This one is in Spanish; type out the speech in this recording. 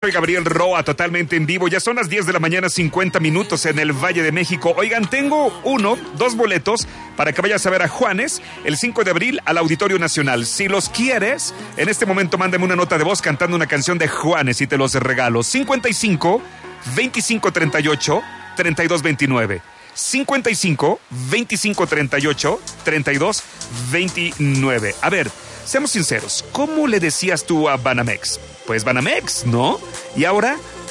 Soy Gabriel Roa, totalmente en vivo. Ya son las 10 de la mañana, 50 minutos en el Valle de México. Oigan, tengo dos boletos para que vayas a ver a Juanes el 5 de abril al Auditorio Nacional. Si los quieres, en este momento mándame una nota de voz cantando una canción de Juanes y te los regalo. 55 25 38 32 29. 55 25 38 32 29. A ver, seamos sinceros, ¿cómo le decías tú a Banamex? Pues Banamex, ¿no? Y ahora